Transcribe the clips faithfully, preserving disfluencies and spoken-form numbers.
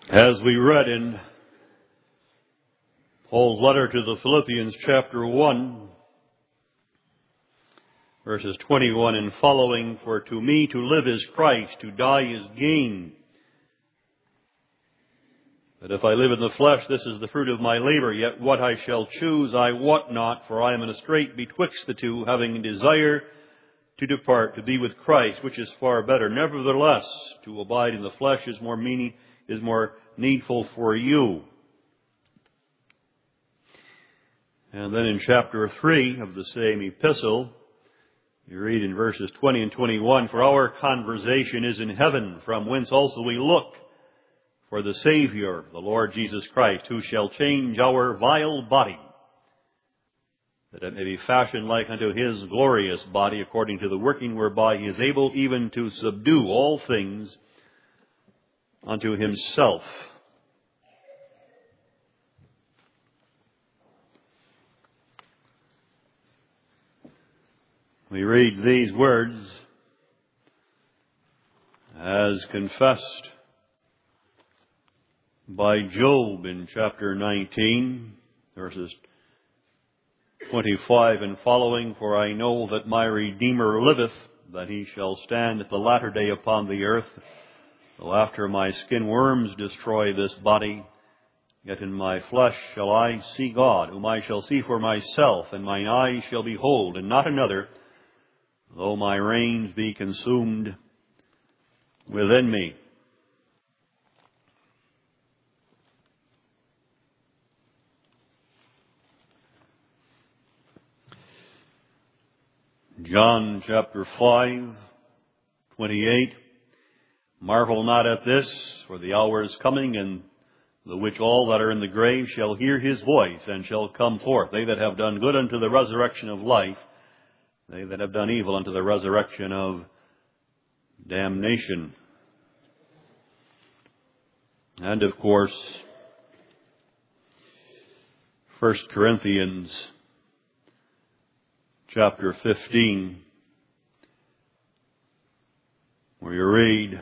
As we read in Paul's letter to the Philippians, chapter one, verses twenty-one and following, "For to me to live is Christ, to die is gain. But if I live in the flesh, this is the fruit of my labor. Yet what I shall choose I wot not, for I am in a strait betwixt the two, having a desire to depart, to be with Christ, which is far better. Nevertheless, to abide in the flesh is more meaning, is more needful for you." And then in chapter three of the same epistle, you read in verses twenty and twenty-one, "For our conversation is in heaven, from whence also we look for the Savior, the Lord Jesus Christ, who shall change our vile body, that it may be fashioned like unto His glorious body, according to the working whereby He is able even to subdue all things unto Himself." We read these words as confessed by Job in chapter nineteen, verses twenty-five and following, "For I know that my Redeemer liveth, that He shall stand at the latter day upon the earth. Though after my skin worms destroy this body, yet in my flesh shall I see God, whom I shall see for myself, and mine eyes shall behold, and not another, though my reins be consumed within me." John chapter five, twenty-eight, "Marvel not at this, for the hour is coming, in the which all that are in the grave shall hear His voice, and shall come forth, they that have done good unto the resurrection of life, they that have done evil unto the resurrection of damnation." And of course, First Corinthians chapter fifteen, where you read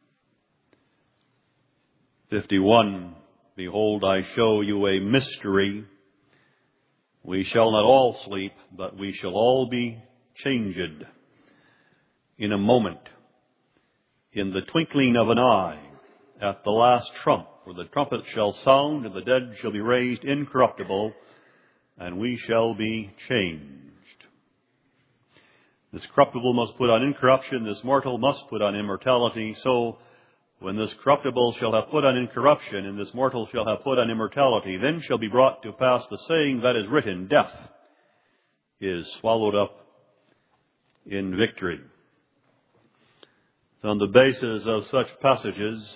fifty-one, "Behold, I show you a mystery. We shall not all sleep, but we shall all be changed in a moment, in the twinkling of an eye, at the last trump. For the trumpet shall sound, and the dead shall be raised incorruptible, and we shall be changed. This corruptible must put on incorruption, this mortal must put on immortality. So when this corruptible shall have put on incorruption, and this mortal shall have put on immortality, then shall be brought to pass the saying that is written, Death is swallowed up in victory." On the basis of such passages,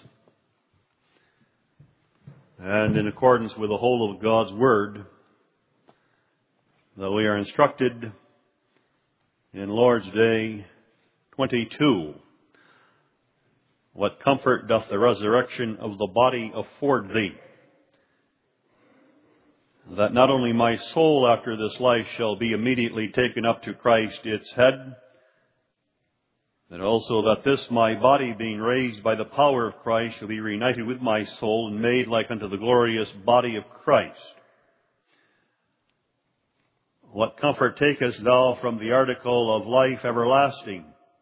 and in accordance with the whole of God's Word, that we are instructed in Lord's Day twenty-two, "What comfort doth the resurrection of the body afford thee? That not only my soul after this life shall be immediately taken up to Christ its head, but also that this my body, being raised by the power of Christ, shall be reunited with my soul and made like unto the glorious body of Christ. What comfort takest thou from the article of life everlasting?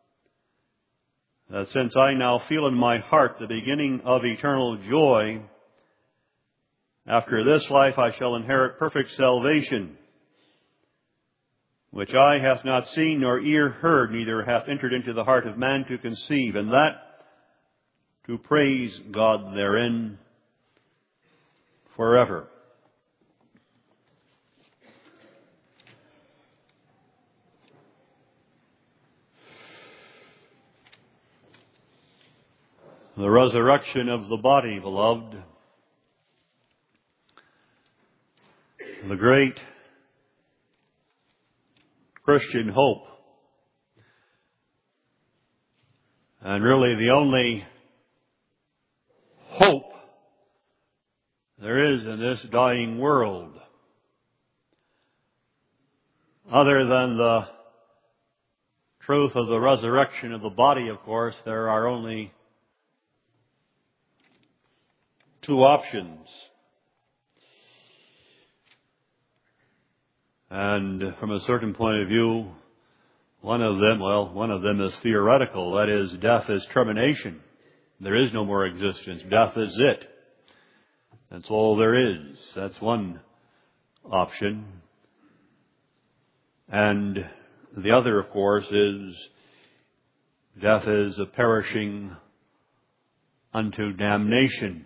That since I now feel in my heart the beginning of eternal joy, after this life I shall inherit perfect salvation, which eye hath not seen, nor ear heard, neither hath entered into the heart of man to conceive, and that to praise God therein forever." The resurrection of the body, beloved, the great Christian hope, and really the only hope there is in this dying world, other than the truth of the resurrection of the body. Of course, there are only two options. And from a certain point of view, one of them, well, one of them is theoretical. That is, death is termination. There is no more existence. Death is it. That's all there is. That's one option. And the other, of course, is death is a perishing unto damnation.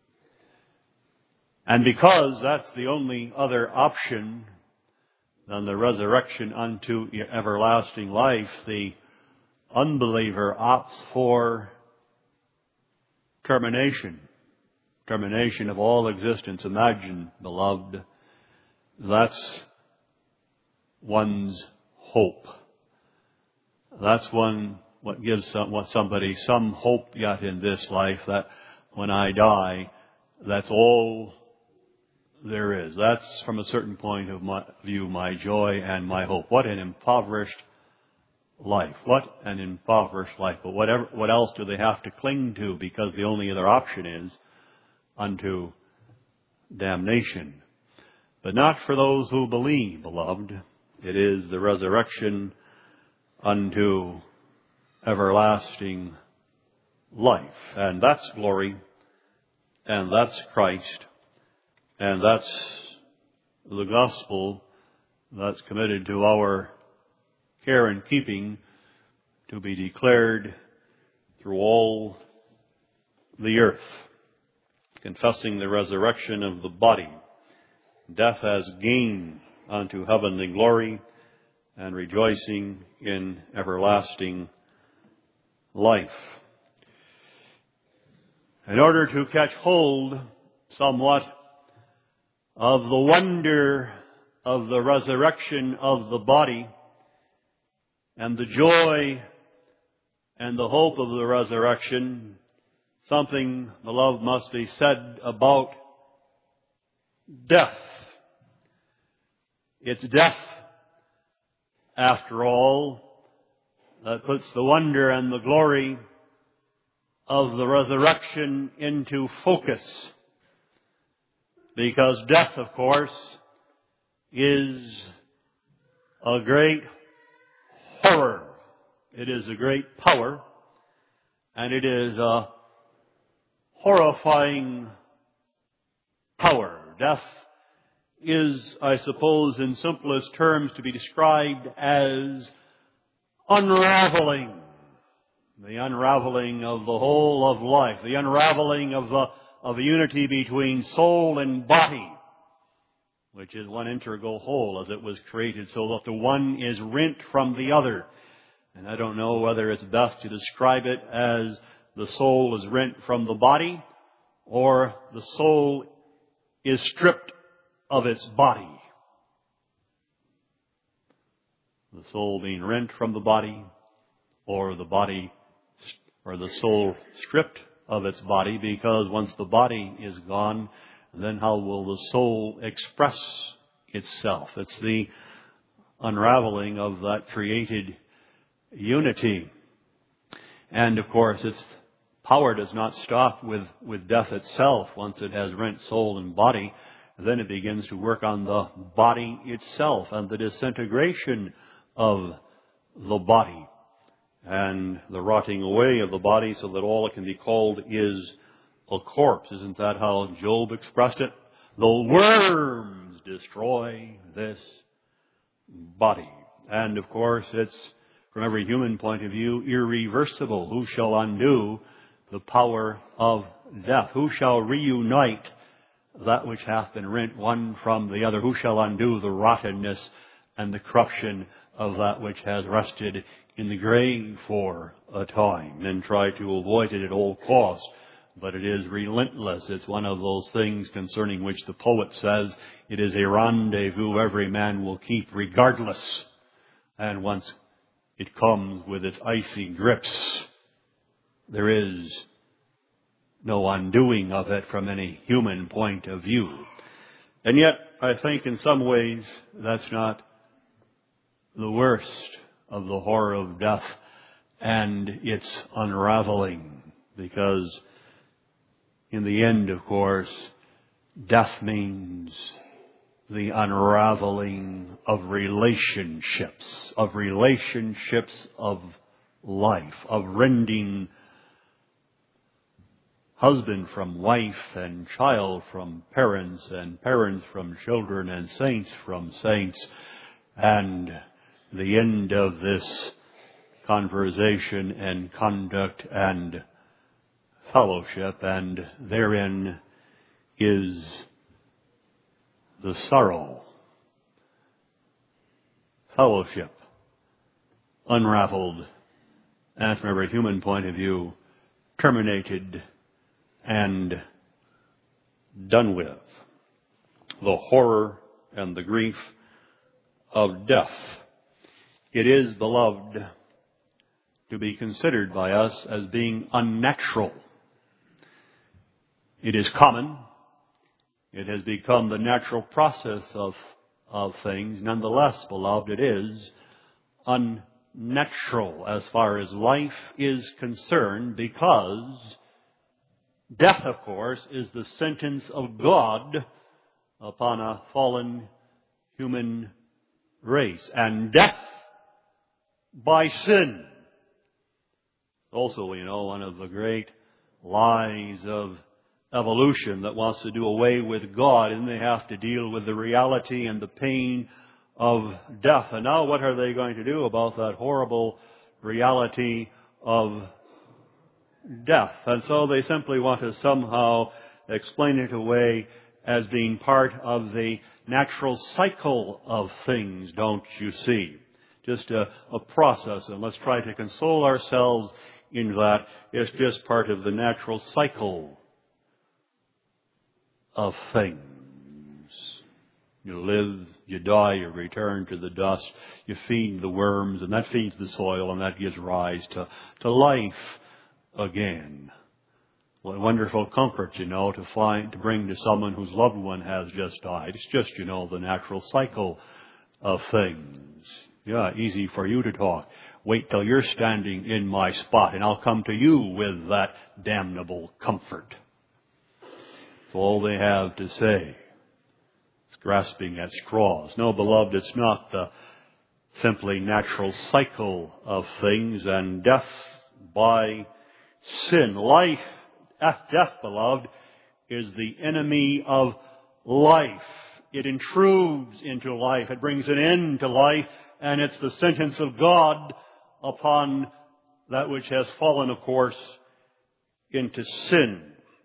And because that's the only other option than the resurrection unto everlasting life, the unbeliever opts for termination. Termination of all existence. Imagine, beloved, that's one's hope. That's one what gives some, what somebody some hope yet in this life, that when I die, that's all there is. That's, from a certain point of my view, my joy and my hope. What an impoverished life. What an impoverished life. But whatever, what else do they have to cling to? Because the only other option is unto damnation. But not for those who believe, beloved. It is the resurrection unto everlasting life. And that's glory. And that's Christ. And that's the gospel that's committed to our care and keeping, to be declared through all the earth, confessing the resurrection of the body, death as gain unto heavenly glory, and rejoicing in everlasting life. In order to catch hold somewhat of the wonder of the resurrection of the body and the joy and the hope of the resurrection, something, beloved, must be said about death. It's death, after all, that puts the wonder and the glory of the resurrection into focus. Because death, of course, is a great horror. It is a great power, and it is a horrifying power. Death is, I suppose, in simplest terms to be described as unraveling. The unraveling of the whole of life. The unraveling of the of a unity between soul and body, which is one integral whole as it was created, so that the one is rent from the other. And I don't know whether it's best to describe it as the soul is rent from the body, or the soul is stripped of its body. The soul being rent from the body, or the body, or the soul stripped of its body, because once the body is gone, then how will the soul express itself? It's the unraveling of that created unity. And of course, its power does not stop with, with death itself. Once it has rent soul and body, then it begins to work on the body itself and the disintegration of the body and the rotting away of the body, so that all it can be called is a corpse. Isn't that how Job expressed it? The worms destroy this body. And of course, it's, from every human point of view, irreversible. Who shall undo the power of death? Who shall reunite that which hath been rent one from the other? Who shall undo the rottenness and the corruption of that which has rested in the grave for a time? Men try to avoid it at all costs, but it is relentless. It's one of those things concerning which the poet says, it is a rendezvous every man will keep regardless. And once it comes with its icy grips, there is no undoing of it from any human point of view. And yet, I think in some ways, that's not the worst of the horror of death and its unraveling, because in the end, of course, death means the unraveling of relationships, of relationships of life, of rending husband from wife and child from parents and parents from children and saints from saints. And the end of this conversation and conduct and fellowship, and therein is the sorrow. Fellowship, unraveled, and from every human point of view, terminated and done with. The horror and the grief of death. It is, beloved, to be considered by us as being unnatural. It is common. It has become the natural process of, of things. Nonetheless, beloved, it is unnatural as far as life is concerned, because death, of course, is the sentence of God upon a fallen human race. And death by sin. Also, we know, one of the great lies of evolution that wants to do away with God, and they have to deal with the reality and the pain of death. And now what are they going to do about that horrible reality of death? And so they simply want to somehow explain it away as being part of the natural cycle of things, don't you see? Just a, a process, and let's try to console ourselves in that it's just part of the natural cycle of things. You live, you die, you return to the dust, you feed the worms, and that feeds the soil, and that gives rise to, to life again. What a wonderful comfort, you know, to find, to bring to someone whose loved one has just died. It's just, you know, the natural cycle of things. Yeah, easy for you to talk. Wait till you're standing in my spot, and I'll come to you with that damnable comfort. It's all they have to say. It's grasping at straws. No, beloved, it's not the simply natural cycle of things, and death by sin. Life, death, beloved, is the enemy of life. It intrudes into life. It brings an end to life, and it's the sentence of God upon that which has fallen, of course, into sin.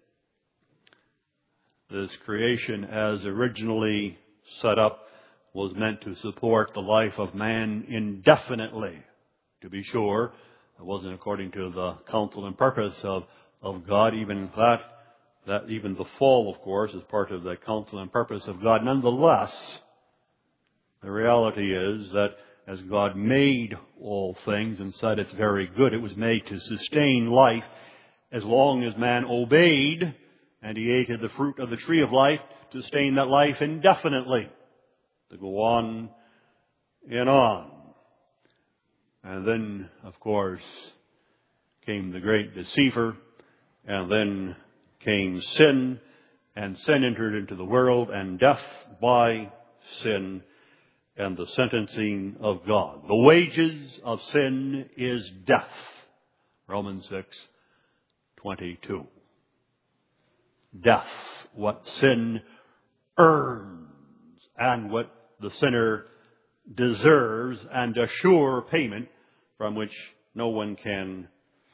This creation, as originally set up, was meant to support the life of man indefinitely. To be sure, it wasn't according to the counsel and purpose of, of God. Even that, that even the fall, of course, is part of the counsel and purpose of God. Nonetheless, the reality is that as God made all things and said it's very good, it was made to sustain life as long as man obeyed, and he ate of the fruit of the tree of life to sustain that life indefinitely, to go on and on. And then, of course, came the great deceiver, and then came sin, and sin entered into the world, and death by sin, and the sentencing of God. The wages of sin is death. Romans six twenty-two. Death, what sin earns, and what the sinner deserves, and a sure payment from which no one can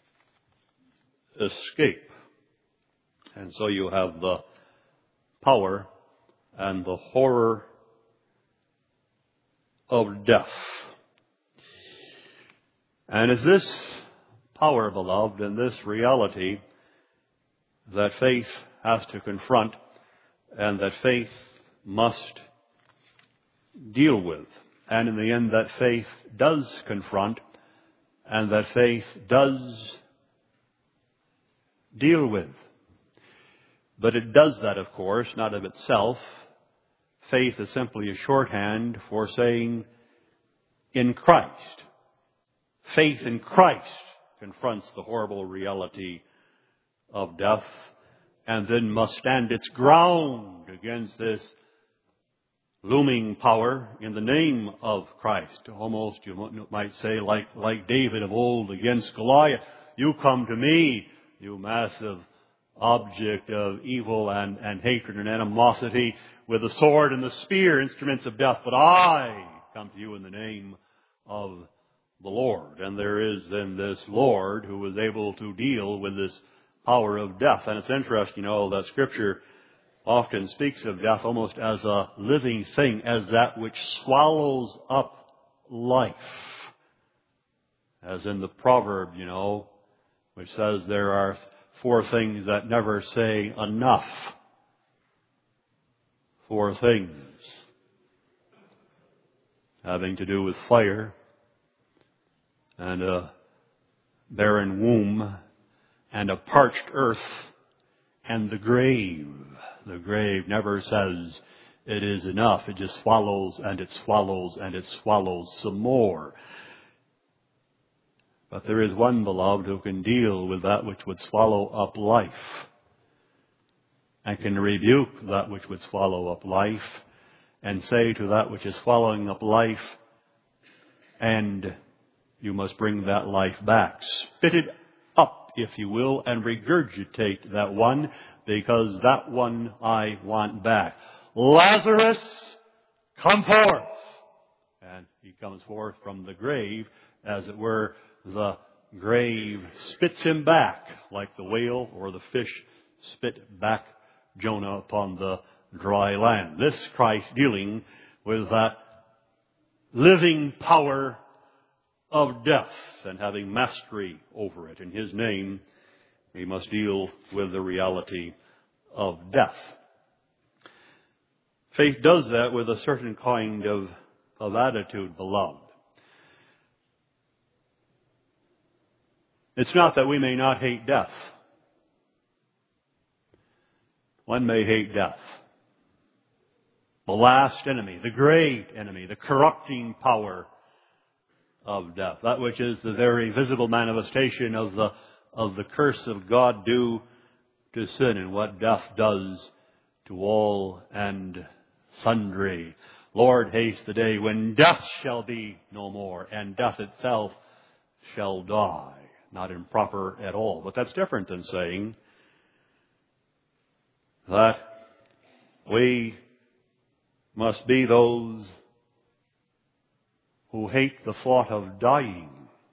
escape. And so you have the power and the horror of death. And it's this power, beloved, and this reality that faith has to confront, and that faith must deal with. And in the end, that faith does confront, and that faith does deal with. But it does that, of course, not of itself. Faith is simply a shorthand for saying in Christ. Faith in Christ confronts the horrible reality of death, and then must stand its ground against this looming power in the name of Christ. Almost, you might say, like, like David of old against Goliath. You come to me, you massive object of evil and, and hatred and animosity, with the sword and the spear, instruments of death. But I come to you in the name of the Lord. And there is then this Lord who is able to deal with this power of death. And it's interesting, you know, that Scripture often speaks of death almost as a living thing, as that which swallows up life. As in the proverb, you know, which says there are four things that never say enough. Four things having to do with fire and a barren womb and a parched earth and the grave. The grave never says it is enough. It just swallows and it swallows and it swallows some more. But there is one, beloved, who can deal with that which would swallow up life, and can rebuke that which would swallow up life, and say to that which is swallowing up life, and you must bring that life back. Spit it up, if you will, and regurgitate that one, because that one I want back. Lazarus, come forth! And he comes forth from the grave, as it were. The grave spits him back, like the whale or the fish spit back Jonah upon the dry land. This Christ dealing with that living power of death and having mastery over it. In His name, we must deal with the reality of death. Faith does that with a certain kind of, of attitude, beloved. It's not that we may not hate death. One may hate death. The last enemy, the great enemy, the corrupting power of death. That which is the very visible manifestation of the, of the curse of God due to sin, and what death does to all and sundry. Lord, haste the day when death shall be no more, and death itself shall die. Not improper at all. But that's different than saying that we must be those who hate the thought of dying.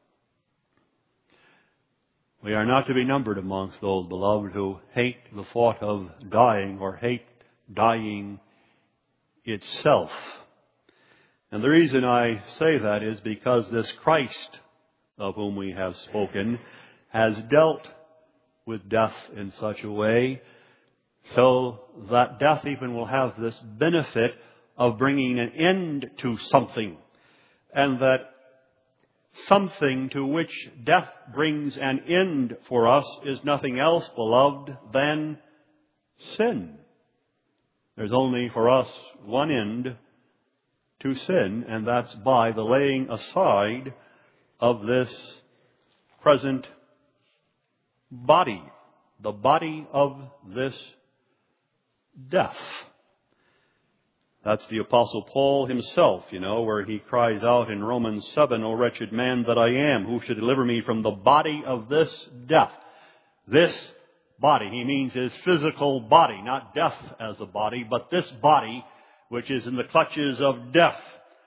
We are not to be numbered amongst those, beloved, who hate the thought of dying or hate dying itself. And the reason I say that is because this Christ of whom we have spoken has dealt with death in such a way so that death even will have this benefit of bringing an end to something, and that something to which death brings an end for us is nothing else, beloved, than sin. There's only for us one end to sin, and that's by the laying aside of this present body, the body of this death. That's the Apostle Paul himself, you know, where he cries out in Romans seven, O wretched man that I am, who should deliver me from the body of this death? This body, he means his physical body, not death as a body, but this body which is in the clutches of death.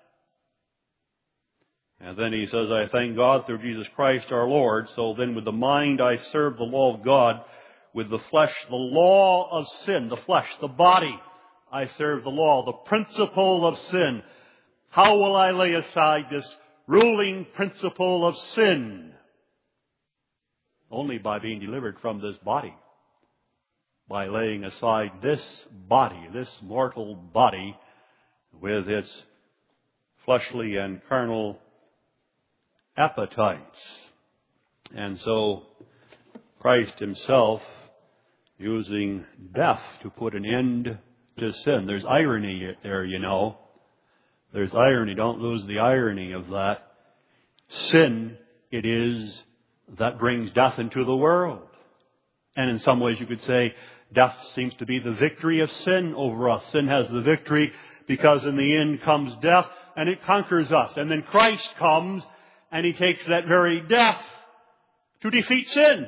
And then he says, I thank God through Jesus Christ our Lord. So then with the mind I serve the law of God. With the flesh, the law of sin. The flesh, the body, I serve the law, the principle of sin. How will I lay aside this ruling principle of sin? Only by being delivered from this body. By laying aside this body, this mortal body, with its fleshly and carnal appetites. And so Christ himself using death to put an end to sin. There's irony there, you know. There's irony. Don't lose the irony of that. Sin it is that brings death into the world. And in some ways you could say Death seems to be the victory of sin over us. Sin has the victory because in the end comes death and it conquers us. And then Christ comes and He takes that very death to defeat sin.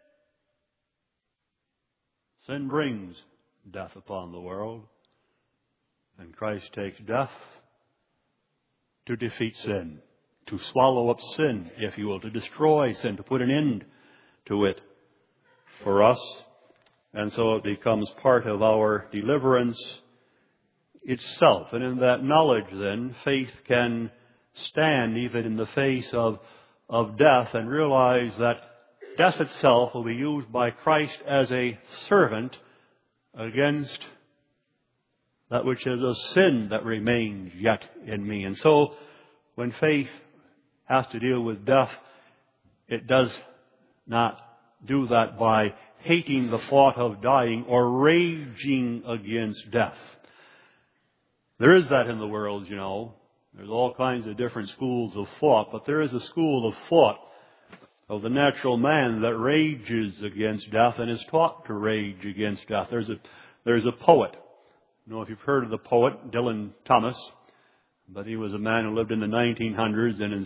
Sin brings death upon the world. And Christ takes death to defeat sin, to swallow up sin, if you will, to destroy sin, to put an end to it for us. And so it becomes part of our deliverance itself. And in that knowledge, then, faith can stand even in the face of, of death and realize that death itself will be used by Christ as a servant against that which is a sin that remains yet in me. And so when faith has to deal with death, it does not do that by hating the thought of dying or raging against death. There is that in the world, you know. There's all kinds of different schools of thought, but there is a school of thought of the natural man that rages against death and is taught to rage against death. There's a, there's a poet. I don't know if you've heard of the poet, Dylan Thomas, but he was a man who lived in the nineteen hundreds and is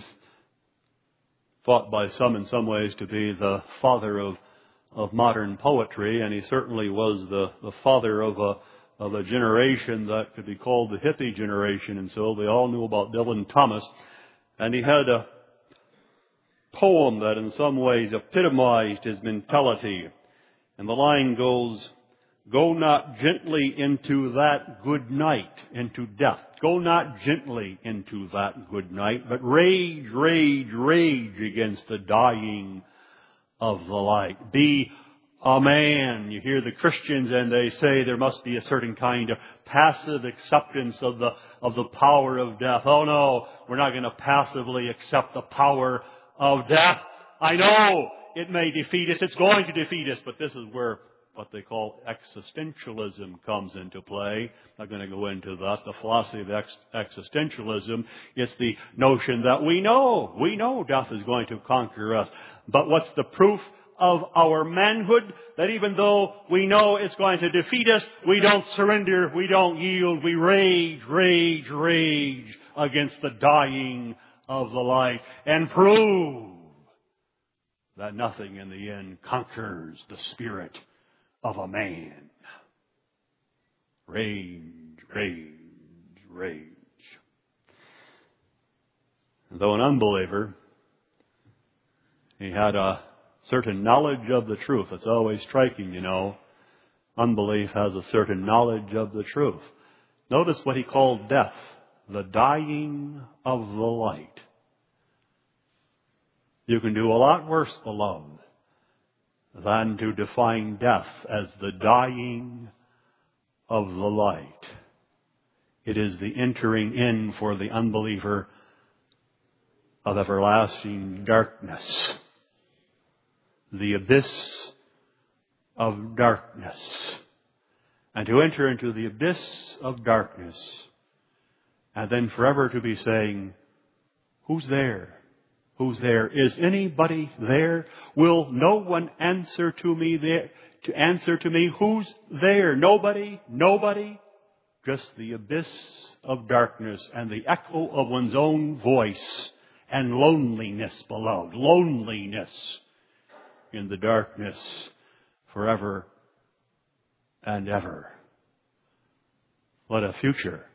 thought by some in some ways to be the father of, of modern poetry, and he certainly was the, the father of a of a generation that could be called the hippie generation, and so they all knew about Dylan Thomas. And he had a poem that in some ways epitomized his mentality. And the line goes, "Go not gently into that good night, into death. Go not gently into that good night, but rage, rage, rage against the dying of the light. Be a man." You hear the Christians and they say there must be a certain kind of passive acceptance of the, of the power of death. Oh no, we're not going to passively accept the power of death. I know it may defeat us. It's going to defeat us, but this is where what they call existentialism comes into play. I'm not going to go into that. The philosophy of ex- existentialism, it's the notion that we know, we know death is going to conquer us. But what's the proof of our manhood? That even though we know it's going to defeat us, we don't surrender, we don't yield, we rage, rage, rage against the dying of the light and prove that nothing in the end conquers the spirit of a man. Rage, rage, rage. Though an unbeliever, he had a certain knowledge of the truth. It's always striking, you know. Unbelief has a certain knowledge of the truth. Notice what he called death, the dying of the light. You can do a lot worse, beloved, than to define death as the dying of the light. It is the entering in for the unbeliever of everlasting darkness, the abyss of darkness. And to enter into the abyss of darkness and then forever to be saying, who's there? Who's there? Is anybody there? Will no one answer to me there? To answer to me, who's there? Nobody? Nobody? Just the abyss of darkness and the echo of one's own voice and loneliness, beloved. Loneliness in the darkness forever and ever. What a future.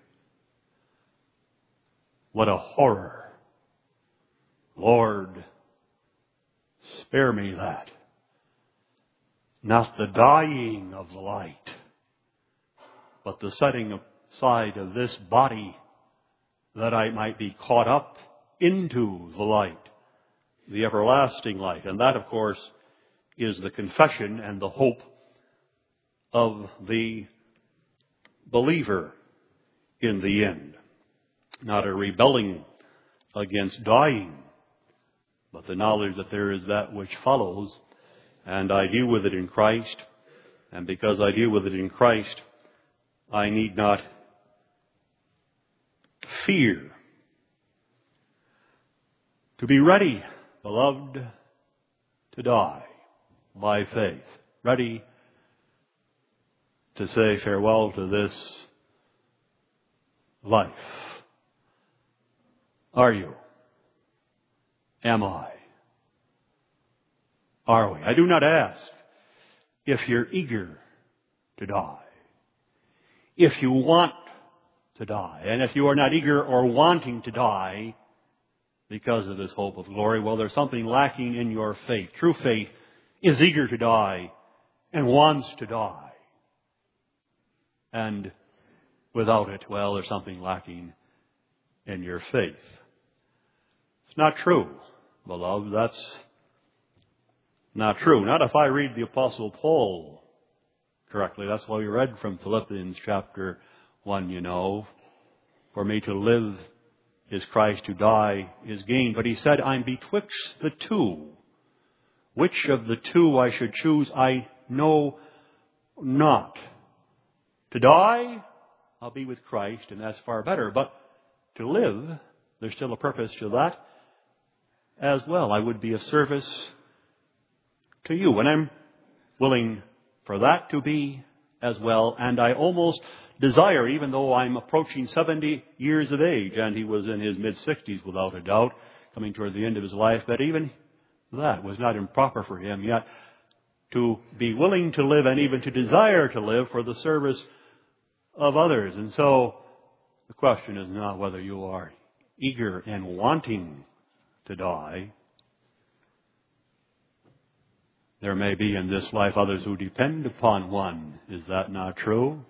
What a horror. Lord, spare me that. Not the dying of the light, but the setting aside of this body that I might be caught up into the light, the everlasting light. And that, of course, is the confession and the hope of the believer in the end. Not a rebelling against dying, but the knowledge that there is that which follows, and I deal with it in Christ. And because I deal with it in Christ, I need not fear. To be ready, beloved, to die by faith. Ready to say farewell to this life? Are you? Am I? Are we? I do not ask if you're eager to die, if you want to die, and if you are not eager or wanting to die because of this hope of glory, well, there's something lacking in your faith. True faith is eager to die and wants to die. And without it, well, there's something lacking in your faith. It's not true, beloved. That's not true. Not if I read the Apostle Paul correctly. That's why we read from Philippians chapter one, you know. For me to live is Christ, to die is gain. But he said, I'm betwixt the two. Which of the two I should choose, I know not. To die, I'll be with Christ, and that's far better. But to live, there's still a purpose to that as well. I would be of service to you, and I'm willing for that to be as well. And I almost desire, even though I'm approaching seventy years of age, and he was in his mid-sixties without a doubt, coming toward the end of his life, that even that was not improper for him, yet to be willing to live and even to desire to live for the service of others. And so the question is not whether you are eager and wanting to die. There may be in this life others who depend upon one. Is that not true?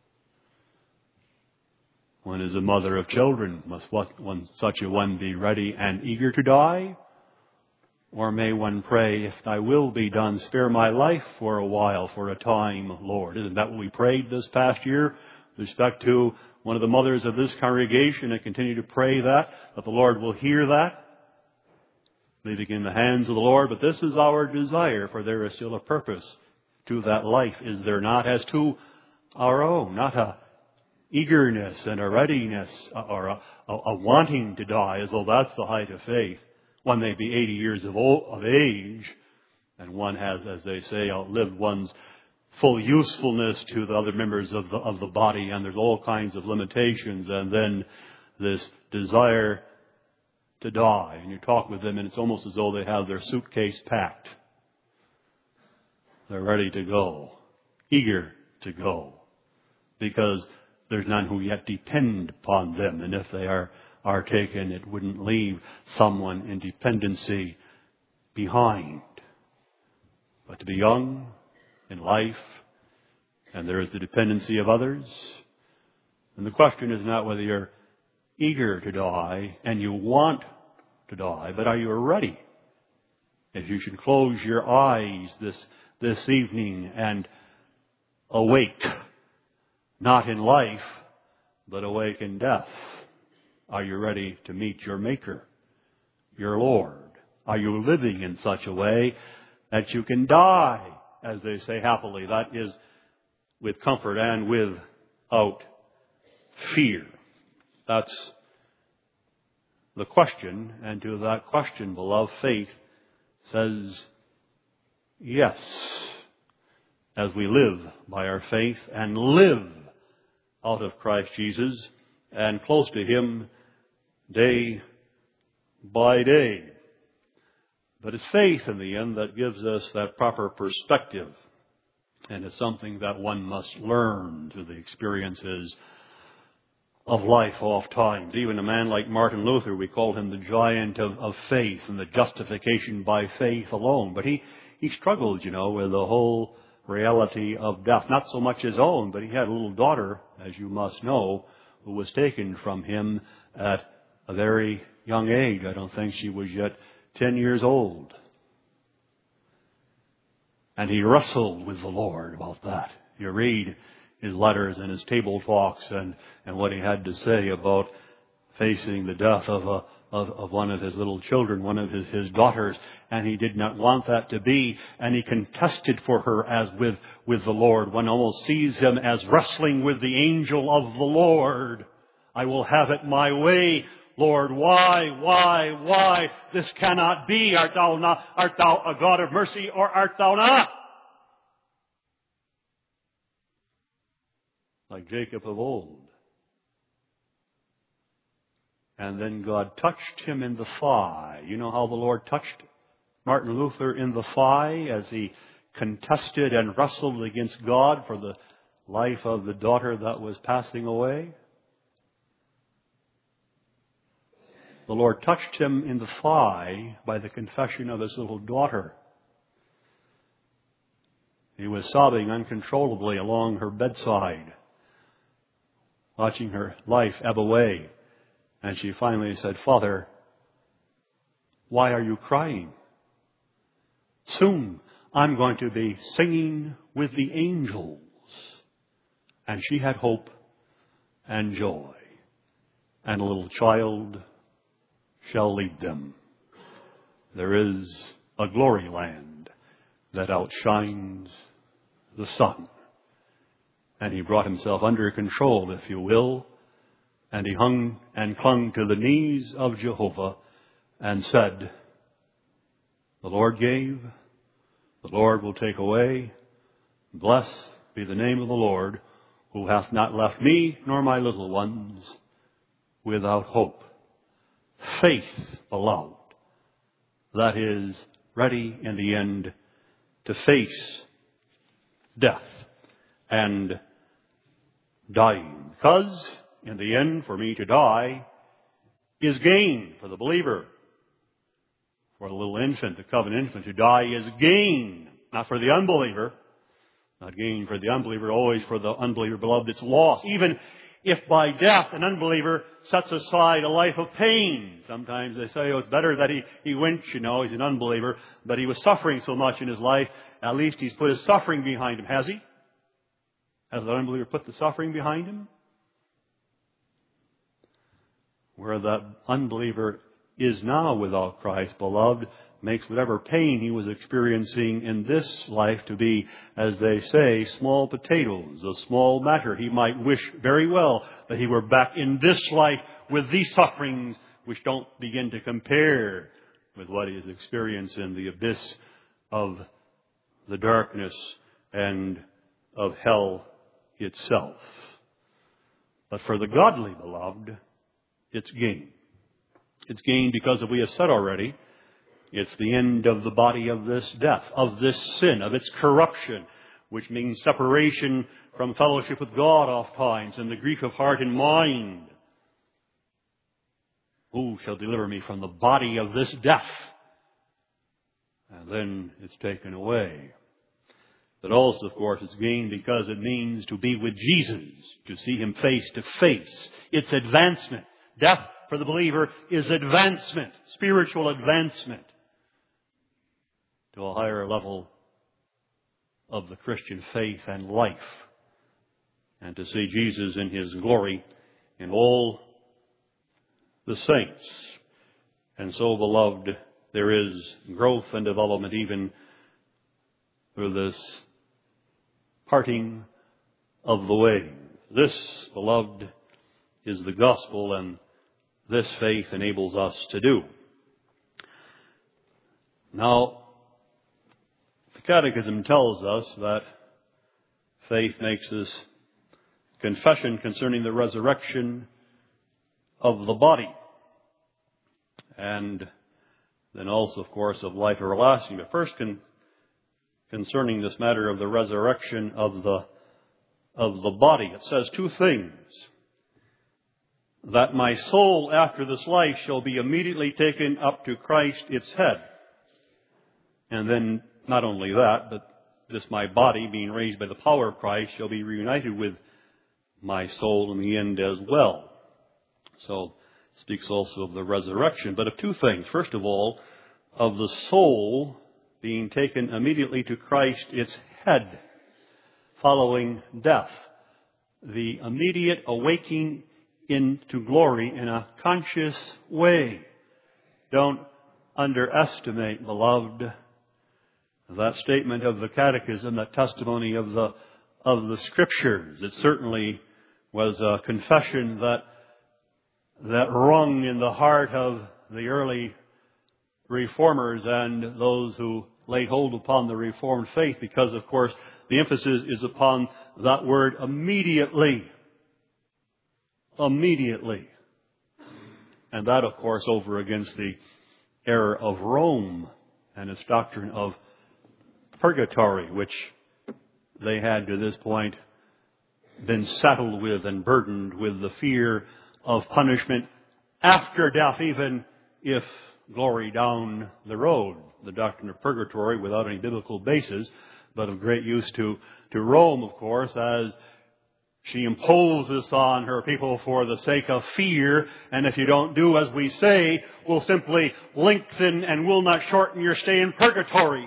One is a mother of children. Must one, such a one be ready and eager to die? Or may one pray, if thy will be done, spare my life for a while, for a time, Lord? Isn't that what we prayed this past year with respect to one of the mothers of this congregation, and continue to pray that, that the Lord will hear that, leaving in the hands of the Lord? But this is our desire, for there is still a purpose to that life, is there not, as to our own, not a eagerness and a readiness or a, a, a wanting to die, as though that's the height of faith. One may be eighty years of, old, of age, and one has, as they say, outlived one's full usefulness to the other members of the, of the body, and there's all kinds of limitations, and then this desire to die. And you talk with them, and it's almost as though they have their suitcase packed. They're ready to go, eager to go, because there's none who yet depend upon them, and if they are are taken, it wouldn't leave someone in dependency behind. But to be young in life, and there is the dependency of others, and the question is not whether you're eager to die and you want to die, but are you ready? If you should close your eyes this, this evening and awake, not in life, but awake in death, are you ready to meet your Maker, your Lord? Are you living in such a way that you can die, as they say, happily? That is, with comfort and without fear. That's the question. And to that question, beloved, faith says yes, as we live by our faith and live out of Christ Jesus and close to Him day by day. But it's faith in the end that gives us that proper perspective. And it's something that one must learn through the experiences of life oft times. Even a man like Martin Luther, we call him the giant of, of faith and the justification by faith alone. But he, he struggled, you know, with the whole reality of death. Not so much his own, but he had a little daughter, as you must know, who was taken from him at a very young age. I don't think she was yet ten years old. And he wrestled with the Lord about that. You read his letters and his table talks and, and what he had to say about facing the death of a of, of one of his little children, one of his, his daughters, and he did not want that to be, and he contested for her as with, with the Lord. One almost sees him as wrestling with the angel of the Lord. I will have it my way, Lord. Why, why, why? This cannot be. Art thou not, art thou a God of mercy, or art thou not? like Jacob of old. And then God touched him in the thigh. You know how the Lord touched Martin Luther in the thigh as he contested and wrestled against God for the life of the daughter that was passing away? The Lord touched him in the thigh by the confession of his little daughter. He was sobbing uncontrollably along her bedside, watching her life ebb away. And she finally said, "Father, why are you crying? Soon I'm going to be singing with the angels." And she had hope and joy. And a little child shall lead them. There is a glory land that outshines the sun. And he brought himself under control, if you will, and he hung and clung to the knees of Jehovah and said, "The Lord gave, the Lord will take away. Blessed be the name of the Lord, who hath not left me nor my little ones without hope." Faith, beloved, that is ready in the end to face death and dying. Because in the end, for me to die is gain for the believer. For the little infant, the covenant infant, to die is gain. Not for the unbeliever. Not gain for the unbeliever, always for the unbeliever, beloved, it's loss. Even if by death an unbeliever sets aside a life of pain. Sometimes they say, oh, it's better that he, he went, you know, he's an unbeliever, but he was suffering so much in his life, at least he's put his suffering behind him. Has he? Has the unbeliever put the suffering behind him? Where that unbeliever is now without Christ, beloved, makes whatever pain he was experiencing in this life to be, as they say, small potatoes, a small matter. He might wish very well that he were back in this life with these sufferings which don't begin to compare with what he has experienced in the abyss of the darkness and of hell itself. But for the godly, beloved, it's gain. It's gain because, as we have said already, it's the end of the body of this death, of this sin, of its corruption, which means separation from fellowship with God oft times and the grief of heart and mind. Who shall deliver me from the body of this death? And then it's taken away. But also, of course, it's gain because it means to be with Jesus, to see Him face to face. It's advancement. Death for the believer is advancement, spiritual advancement to a higher level of the Christian faith and life, and to see Jesus in His glory in all the saints. And so, beloved, there is growth and development even through this parting of the way. This, beloved, is the gospel, and this faith enables us to do. Now, the Catechism tells us that faith makes this confession concerning the resurrection of the body, and then also, of course, of life everlasting. But first, con- concerning this matter of the resurrection of the of the body, it says two things. That my soul after this life shall be immediately taken up to Christ its head. And then not only that, but this my body, being raised by the power of Christ, shall be reunited with my soul in the end as well. So it speaks also of the resurrection, but of two things. First of all, of the soul being taken immediately to Christ its head, following death. The immediate awaking into glory in a conscious way. Don't underestimate, beloved, that statement of the Catechism, that testimony of the of the Scriptures. It certainly was a confession that that rung in the heart of the early Reformers and those who laid hold upon the Reformed faith, because, of course, the emphasis is upon that word immediately. Immediately. And that, of course, over against the error of Rome and its doctrine of purgatory, which they had to this point been saddled with and burdened with the fear of punishment after death, even if glory down the road. The doctrine of purgatory without any biblical basis, but of great use to, to Rome, of course, as she imposes on her people for the sake of fear, and if you don't do as we say, will simply lengthen and will not shorten your stay in purgatory.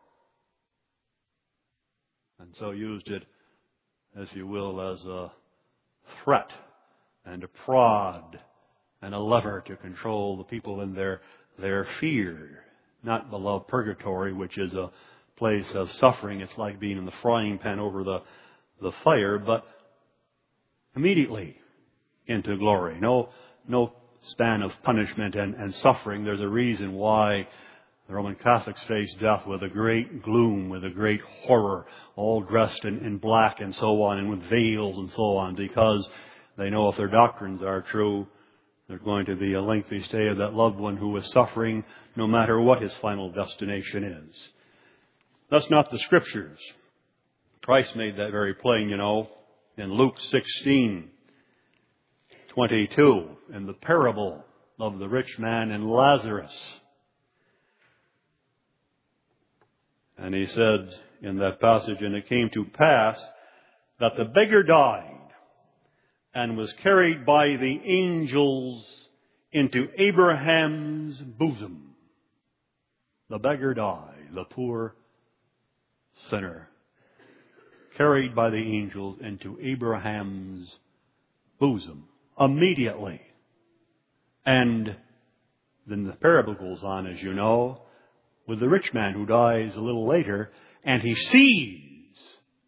And so used it, as you will, as a threat and a prod and a lever to control the people in their, their fear. Not beloved purgatory, which is a place of suffering. It's like being in the frying pan over the, the fire, but immediately into glory. No, no span of punishment and, and suffering. There's a reason why the Roman Catholics face death with a great gloom, with a great horror, all dressed in, in black and so on, and with veils and so on, because they know if their doctrines are true, there's going to be a lengthy stay of that loved one who is suffering, no matter what his final destination is. That's not the Scriptures. Christ made that very plain, you know, in Luke sixteen twenty-two, in the parable of the rich man and Lazarus. And he said in that passage, and it came to pass that the beggar died and was carried by the angels into Abraham's bosom. The beggar died, the poor sinner, carried by the angels into Abraham's bosom immediately. And then the parable goes on, as you know, with the rich man who dies a little later, and he sees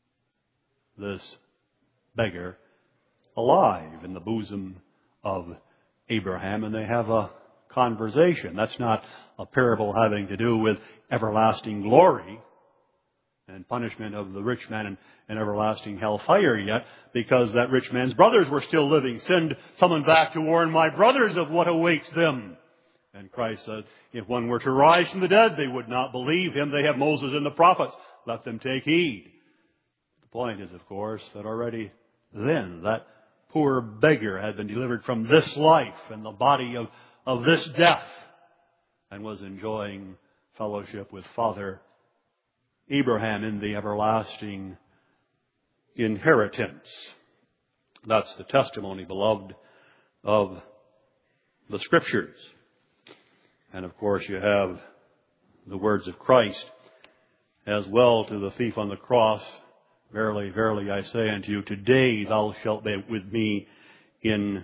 this beggar alive in the bosom of Abraham, and they have a conversation. That's not a parable having to do with everlasting glory and punishment of the rich man and, and everlasting hellfire yet, because that rich man's brothers were still living. Send someone back to warn my brothers of what awaits them. And Christ said, if one were to rise from the dead, they would not believe him. They have Moses and the prophets. Let them take heed. The point is, of course, that already then that poor beggar had been delivered from this life and the body of, of this death and was enjoying fellowship with Father Abraham in the everlasting inheritance. That's the testimony, beloved, of the Scriptures. And of course you have the words of Christ as well to the thief on the cross. Verily, verily, I say unto you, today thou shalt be with me in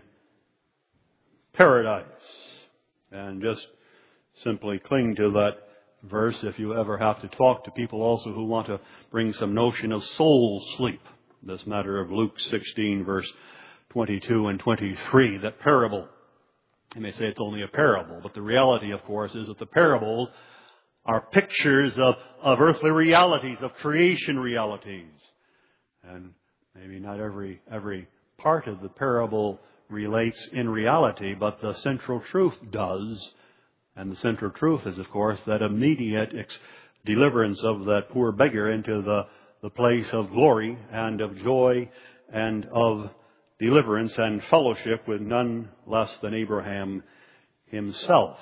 paradise. And just simply cling to that verse if you ever have to talk to people also who want to bring some notion of soul sleep. This matter of Luke sixteen, verse twenty-two and twenty-three, that parable. You may say it's only a parable, but the reality, of course, is that the parables are pictures of, of earthly realities, of creation realities. And maybe not every every part of the parable relates in reality, but the central truth does. And the central truth is, of course, that immediate ex- deliverance of that poor beggar into the, the place of glory and of joy and of deliverance and fellowship with none less than Abraham himself.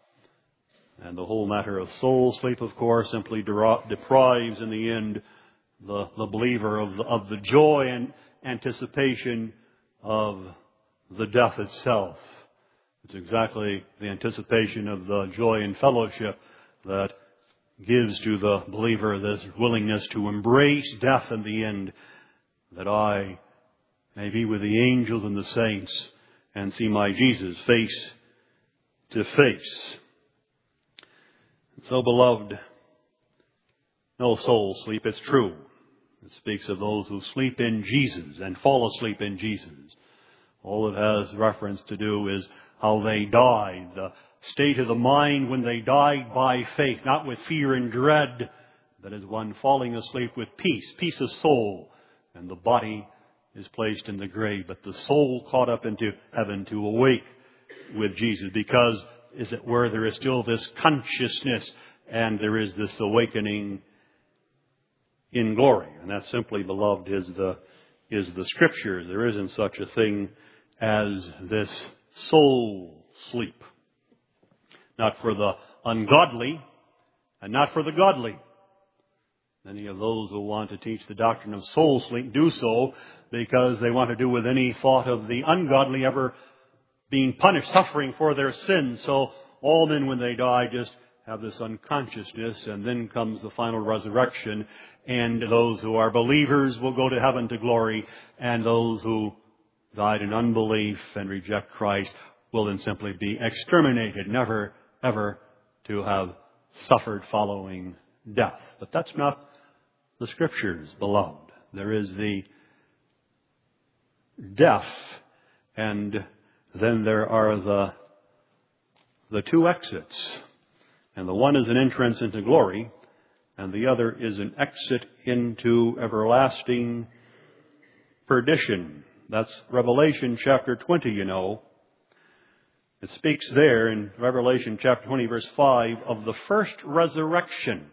And the whole matter of soul sleep, of course, simply deprives in the end the, the believer of the, of the joy and anticipation of the death itself. It's exactly the anticipation of the joy and fellowship that gives to the believer this willingness to embrace death in the end, that I may be with the angels and the saints and see my Jesus face to face. So, beloved, no soul sleep, it's true. It speaks of those who sleep in Jesus and fall asleep in Jesus. All it has reference to do is how they died, the state of the mind when they died by faith, not with fear and dread, That is one falling asleep with peace, peace of soul. And the body is placed in the grave, but the soul caught up into heaven to awake with Jesus, because, as it were, there is still this consciousness and there is this awakening in glory. And that simply, beloved, is the, is the Scripture. There isn't such a thing as this soul sleep. Not for the ungodly and not for the godly. Many of those who want to teach the doctrine of soul sleep do so because they want to do with any thought of the ungodly ever being punished, suffering for their sins. So all men, when they die, just have this unconsciousness, and then comes the final resurrection, and those who are believers will go to heaven to glory, and those who died in unbelief and reject Christ will then simply be exterminated, never, ever to have suffered following death. But that's not the Scriptures, beloved. There is the death, and then there are the the two exits. And the one is an entrance into glory, and the other is an exit into everlasting perdition. That's Revelation chapter twenty, you know. It speaks there in Revelation chapter twenty, verse five, of the first resurrection.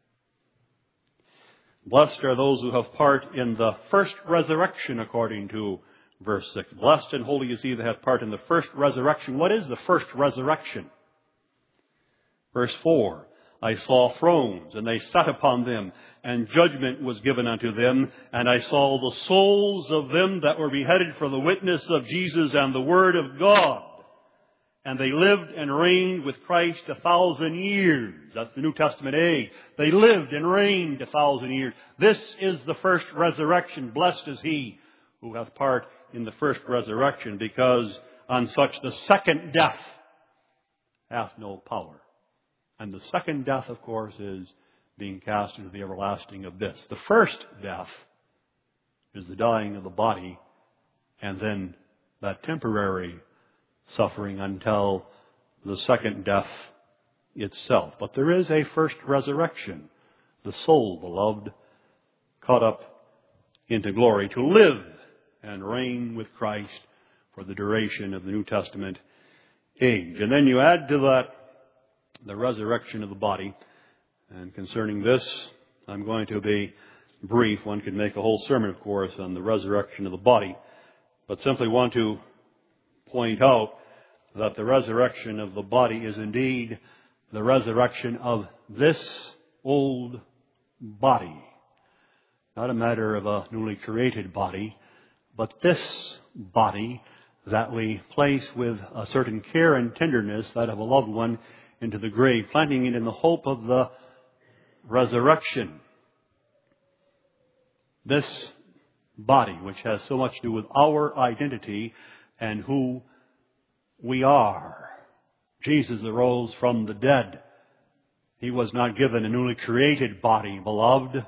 Blessed are those who have part in the first resurrection, according to verse six. Blessed and holy is he that hath part in the first resurrection. What is the first resurrection? Verse four, I saw thrones, and they sat upon them, and judgment was given unto them. And I saw the souls of them that were beheaded for the witness of Jesus and the word of God. And they lived and reigned with Christ a thousand years. That's the New Testament age. They lived and reigned a thousand years. This is the first resurrection. Blessed is he who hath part in the first resurrection, because on such the second death hath no power. And the second death, of course, is being cast into the everlasting abyss. The first death is the dying of the body, and then that temporary suffering until the second death itself. But there is a first resurrection. The soul, beloved, caught up into glory to live and reign with Christ for the duration of the New Testament age. And then you add to that the resurrection of the body. And concerning this, I'm going to be brief. One could make a whole sermon, of course, on the resurrection of the body. But simply want to point out that the resurrection of the body is indeed the resurrection of this old body. Not a matter of a newly created body, but this body that we place with a certain care and tenderness, that of a loved one, into the grave, planting it in the hope of the resurrection. This body, which has so much to do with our identity and who we are. Jesus arose from the dead. He was not given a newly created body, beloved.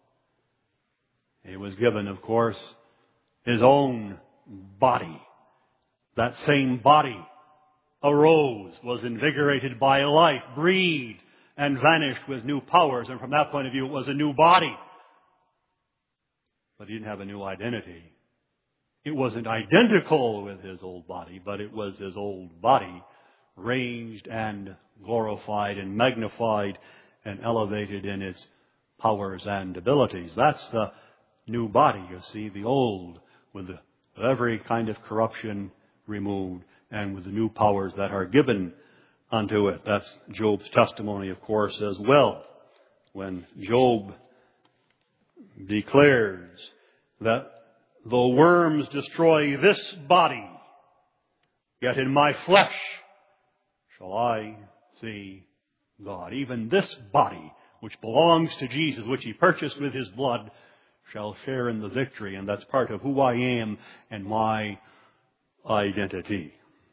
He was given, of course, His own body. That same body arose, was invigorated by life, breathed, and vanished with new powers. And from that point of view, it was a new body. But He didn't have a new identity. It wasn't identical with His old body, but it was His old body, ranged and glorified and magnified and elevated in its powers and abilities. That's the new body, you see, the old, with the, every kind of corruption removed, and with the new powers that are given unto it. That's Job's testimony, of course, as well. When Job declares that though worms destroy this body, yet in my flesh shall I see God. Even this body, which belongs to Jesus, which He purchased with His blood, shall share in the victory. And that's part of who I am and my identity.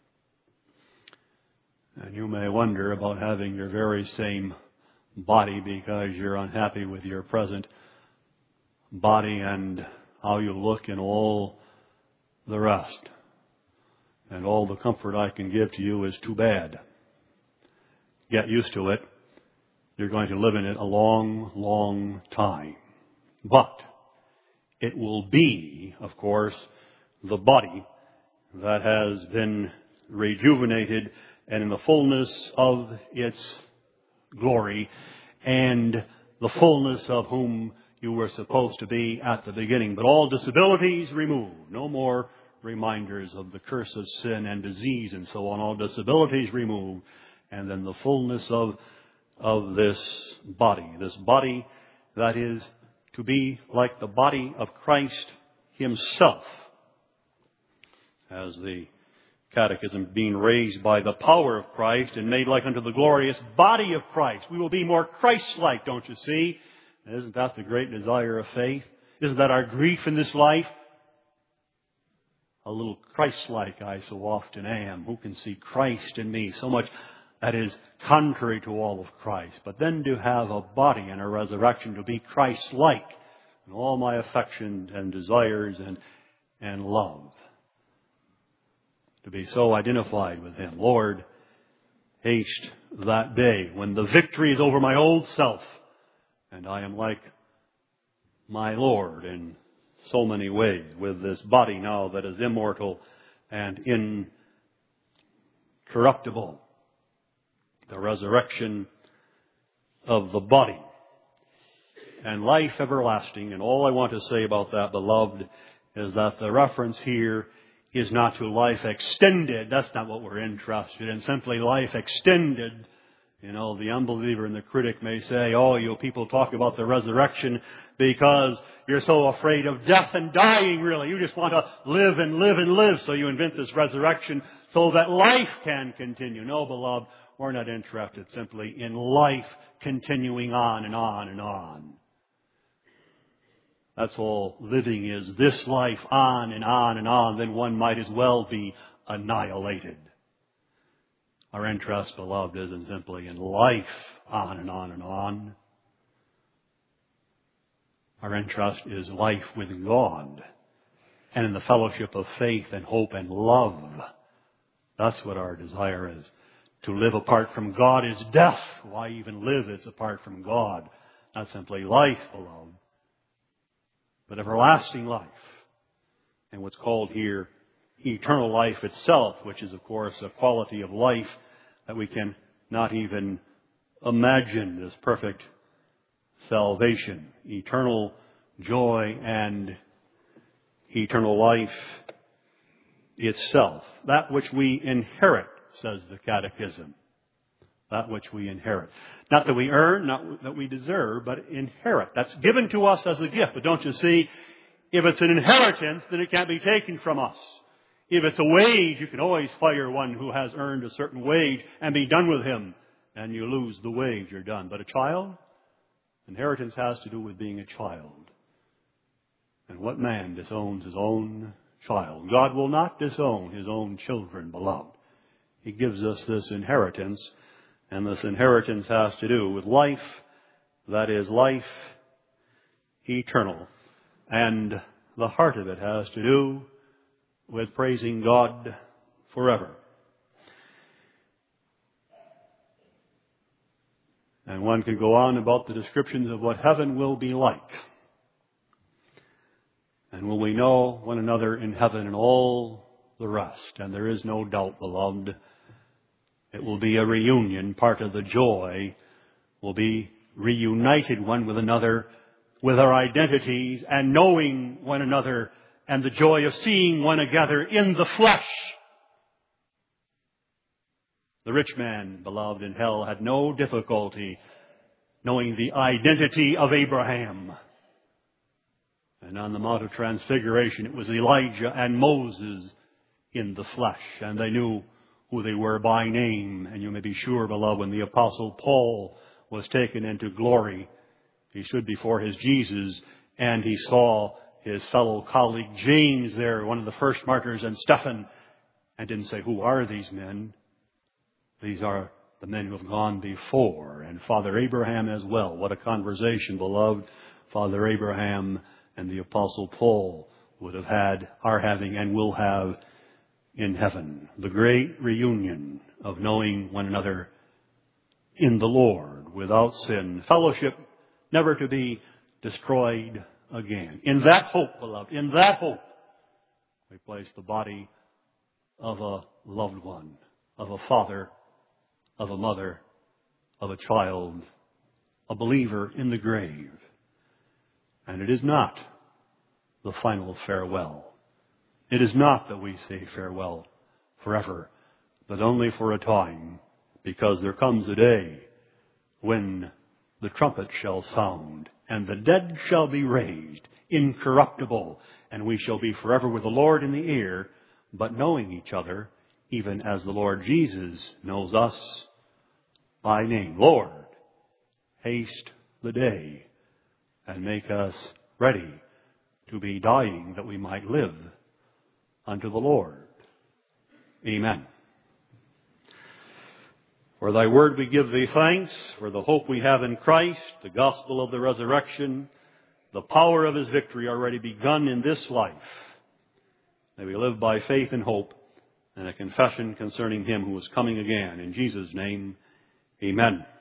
And you may wonder about having your very same body because you're unhappy with your present body and how you look and all the rest. And all the comfort I can give to you is too bad. Get used to it. you're going to live in it a long, long time. But it will be, of course, the body that has been rejuvenated and in the fullness of its glory and the fullness of whom you were supposed to be at the beginning. But all disabilities removed. No more reminders of the curse of sin and disease and so on. All disabilities removed. And then the fullness of, of this body. This body that is to be like the body of Christ Himself. As the Catechism, being raised by the power of Christ and made like unto the glorious body of Christ. We will be more Christ-like, don't you see? Isn't that the great desire of faith? Isn't that our grief in this life? A little Christ-like I so often am. Who can see Christ in me? So much that is contrary to all of Christ. But then to have a body and a resurrection to be Christ-like in all my affections and desires and, and love. To be so identified with Him. Lord, haste that day when the victory is over my old self and I am like my Lord in so many ways with this body now that is immortal and incorruptible. The resurrection of the body and life everlasting. And all I want to say about that, beloved, is that the reference here is not to life extended. That's not what we're interested in. Simply life extended. You know, the unbeliever and the critic may say, oh, you people talk about the resurrection because you're so afraid of death and dying, really. You just want to live and live and live. So you invent this resurrection so that life can continue. No, beloved, we're not interested simply in life continuing on and on and on. That's all living is. This life on and on and on, then one might as well be annihilated. Our interest, beloved, isn't simply in life on and on and on. Our interest is life with God and in the fellowship of faith and hope and love. That's what our desire is. To live apart from God is death. Why even live? It's apart from God. Not simply life, beloved, but everlasting life. And what's called here eternal life itself, which is, of course, a quality of life that we can not even imagine, this perfect salvation, eternal joy and eternal life itself. That which we inherit, says the Catechism. That which we inherit. Not that we earn, not that we deserve, but inherit. That's given to us as a gift. But don't you see, if it's an inheritance, then it can't be taken from us. If it's a wage, you can always fire one who has earned a certain wage and be done with him. And you lose the wage, you're done. But a child? Inheritance has to do with being a child. And what man disowns his own child? God will not disown His own children, beloved. He gives us this inheritance. And this inheritance has to do with life, that is life eternal. And the heart of it has to do with praising God forever. And one could go on about the descriptions of what heaven will be like. And will we know one another in heaven and all the rest? And there is no doubt, beloved, it will be a reunion. Part of the joy will be reunited one with another with our identities and knowing one another and the joy of seeing one together in the flesh. The rich man, beloved, in hell had no difficulty knowing the identity of Abraham. And on the Mount of Transfiguration, it was Elijah and Moses in the flesh. And they knew who they were by name. And you may be sure, beloved, when the Apostle Paul was taken into glory, he stood before his Jesus and he saw his fellow colleague James there, one of the first martyrs, and Stephen, and didn't say, who are these men? These are the men who have gone before. And Father Abraham as well. What a conversation, beloved. Father Abraham and the Apostle Paul would have had, are having, and will have in heaven. The great reunion of knowing one another in the Lord world without sin, fellowship never to be destroyed again. In that hope, beloved, in that hope, we place the body of a loved one, of a father, of a mother, of a child, a believer in the grave. And it is not the final farewell. It is not that we say farewell forever, but only for a time, because there comes a day when the trumpet shall sound, and the dead shall be raised, incorruptible, and we shall be forever with the Lord in the air, but knowing each other, even as the Lord Jesus knows us by name. Lord, haste the day, and make us ready to be dying, that we might live unto the Lord. Amen. For thy word we give thee thanks, for the hope we have in Christ, the gospel of the resurrection, the power of his victory already begun in this life. May we live by faith and hope, and a confession concerning him who is coming again. In Jesus' name, amen.